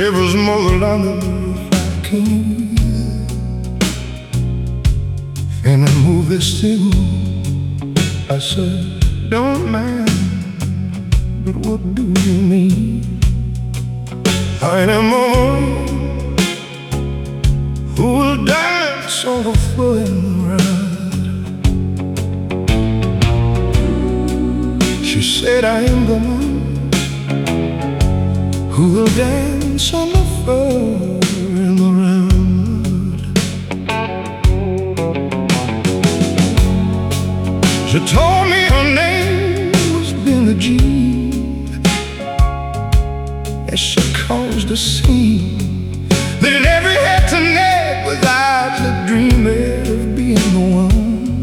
devil's mother under the king. And I moved this thing. I said, don't mind, but what do you mean? I am a woman who will dance on the floor and ride. She said I am the one who will dance on the floor and ride. She told me her name was Billie Jean, and she caused a scene. Then every head to neck without the dream of being the one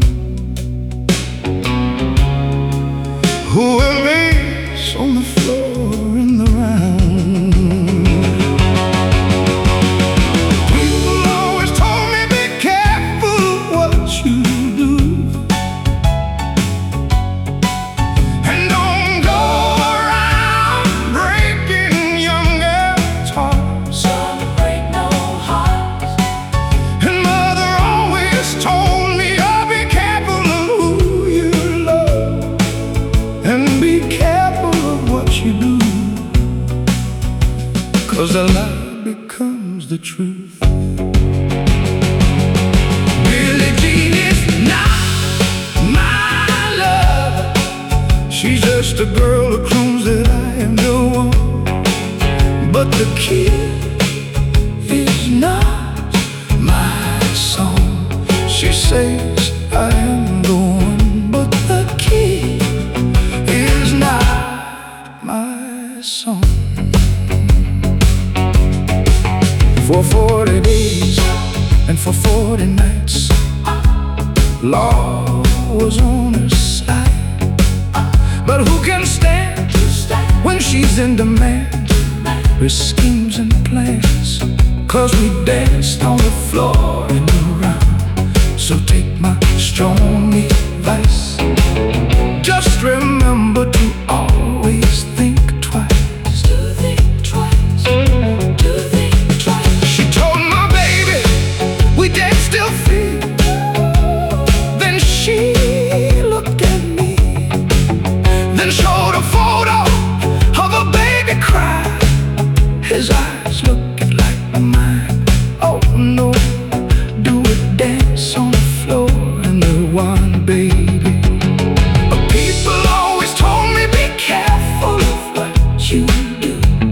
who will dance on the floor in the round. People always told me be careful what you do, and don't go around breaking young girls' hearts. Don't break no hearts. And mother always told me, oh, be careful of who you love, and be careful of what you do, 'cause a lie becomes the truth. Billie Jean is not my love. She's just a girl who claims that I am the one. But the kid is not my song. She says I am the one, but the kid is not my song. For 40 days and for 40 nights, law was on her side. But who can stand when she's in demand? Her schemes and plans, 'cause we danced on the floor and around. So take my strong advice, just remember to always think twice. Do think twice. Do think twice. She told my baby we danced still free. Then she looked at me, then showed a photo of a baby cry. His eyes looking like mine. Oh no, do a dance on the floor and the one, baby. But people always told me be careful of what you do,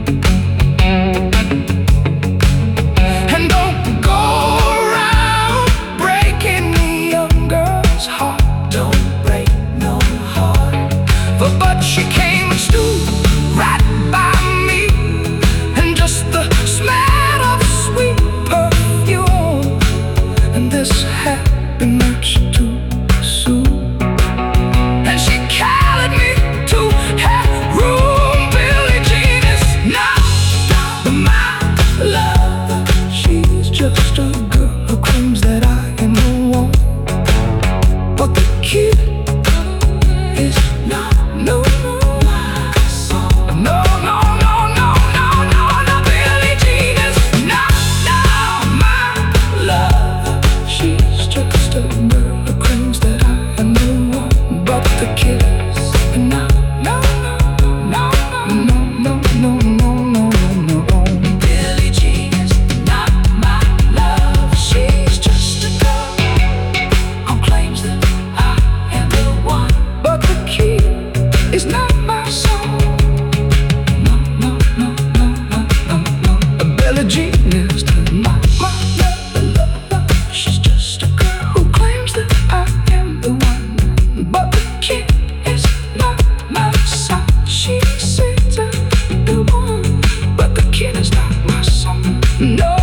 and don't go around breaking the young girl's heart. Don't break no heart. But she came and stood right by me, and just the smell of sweet perfume, and this happy much too soon. And she carried me to her room. Billie Jean is not my love. She's just a girl who claims that I am the one, but the kid is not. No, My song. no, no, no, no, no, no, no. Billie Jean is not my love. She's just a girl who claims that I am the one, but the kid is not. No, no, no, no, no, no, no, no, no, no. Billie Jean is not my love. She's just a girl who claims that I am the one. But the kid is not my song. No, no, no, no, no, no, no. Billie Jean is not my love. She's just a girl Who claims that I am the one, but the kid is not my son. She says I'm the one, but the kid is not my son. No.